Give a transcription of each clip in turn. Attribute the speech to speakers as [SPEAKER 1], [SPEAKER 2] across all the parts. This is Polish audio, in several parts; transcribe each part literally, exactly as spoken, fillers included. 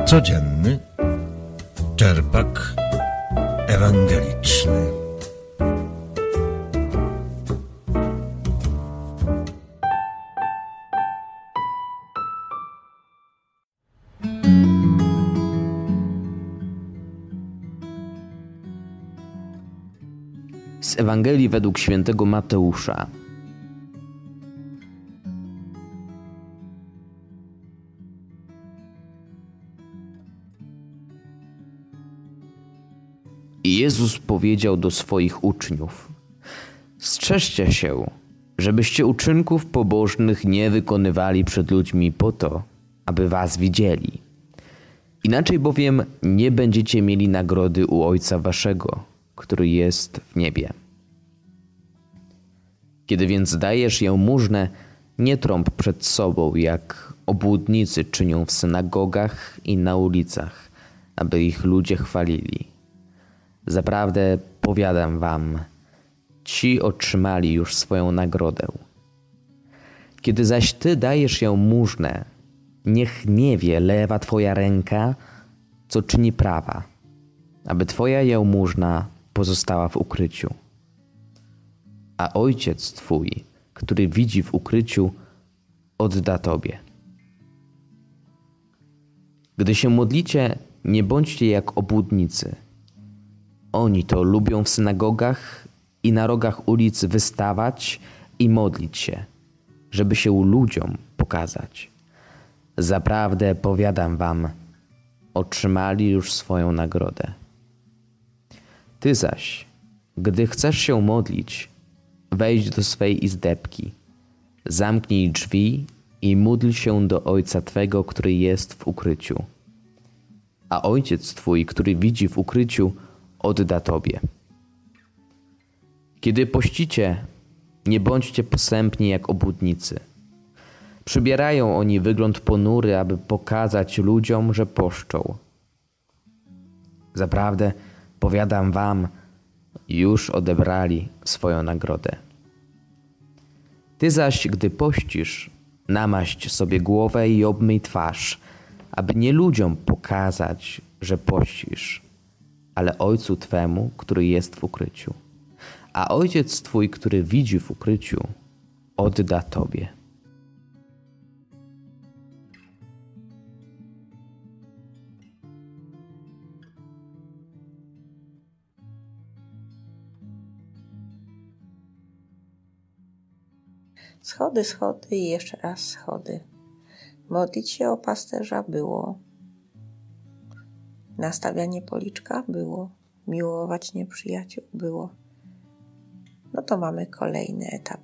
[SPEAKER 1] Codzienny czerpak ewangeliczny.
[SPEAKER 2] Z Ewangelii według świętego Mateusza. I Jezus powiedział do swoich uczniów: strzeżcie się, żebyście uczynków pobożnych nie wykonywali przed ludźmi po to, aby was widzieli. Inaczej bowiem nie będziecie mieli nagrody u Ojca waszego, który jest w niebie. Kiedy więc dajesz jałmużnę, nie trąb przed sobą, jak obłudnicy czynią w synagogach i na ulicach, aby ich ludzie chwalili. Zaprawdę powiadam wam, ci otrzymali już swoją nagrodę. Kiedy zaś ty dajesz jałmużnę, niech nie wie lewa twoja ręka, co czyni prawa, aby twoja jałmużna pozostała w ukryciu. A Ojciec twój, który widzi w ukryciu, odda tobie. Gdy się modlicie, nie bądźcie jak obłudnicy. Oni to lubią w synagogach i na rogach ulic wystawać i modlić się, żeby się ludziom pokazać. Zaprawdę powiadam wam, otrzymali już swoją nagrodę. Ty zaś, gdy chcesz się modlić, wejdź do swej izdebki, zamknij drzwi i módl się do Ojca Twego, który jest w ukryciu. A Ojciec Twój, który widzi w ukryciu, odda Tobie. Kiedy pościcie, nie bądźcie posępni jak obłudnicy. Przybierają oni wygląd ponury, aby pokazać ludziom, że poszczą. Zaprawdę, powiadam wam, już odebrali swoją nagrodę. Ty zaś, gdy pościsz, namaść sobie głowę i obmyj twarz, aby nie ludziom pokazać, że pościsz, ale Ojcu Twemu, który jest w ukryciu. A Ojciec Twój, który widzi w ukryciu, odda Tobie.
[SPEAKER 3] Schody, schody i jeszcze raz schody. Modlić się o pasterza było. Nastawianie policzka było. Miłować nieprzyjaciół było. No to mamy kolejny etap.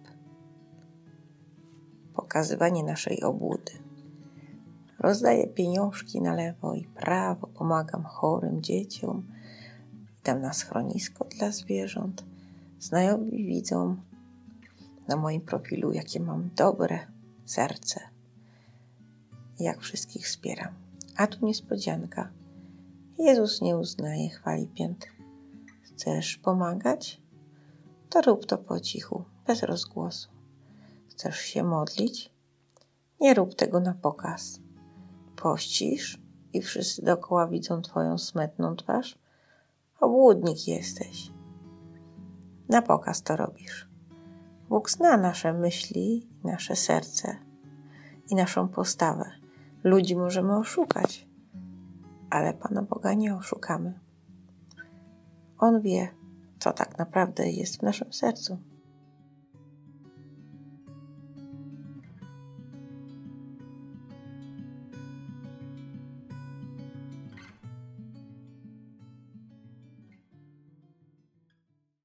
[SPEAKER 3] Pokazywanie naszej obłudy. Rozdaję pieniążki na lewo i prawo, pomagam chorym dzieciom, idę na schronisko dla zwierząt. Znajomi widzą na moim profilu, jakie mam dobre serce, jak wszystkich wspieram. A tu niespodzianka. Jezus nie uznaje chwali pięt. Chcesz pomagać? To rób to po cichu, bez rozgłosu. Chcesz się modlić? Nie rób tego na pokaz. Pościsz i wszyscy dookoła widzą twoją smętną twarz? Obłudnik jesteś. Na pokaz to robisz. Bóg zna nasze myśli, nasze serce i naszą postawę. Ludzi możemy oszukać, ale Pana Boga nie oszukamy. On wie, co tak naprawdę jest w naszym sercu.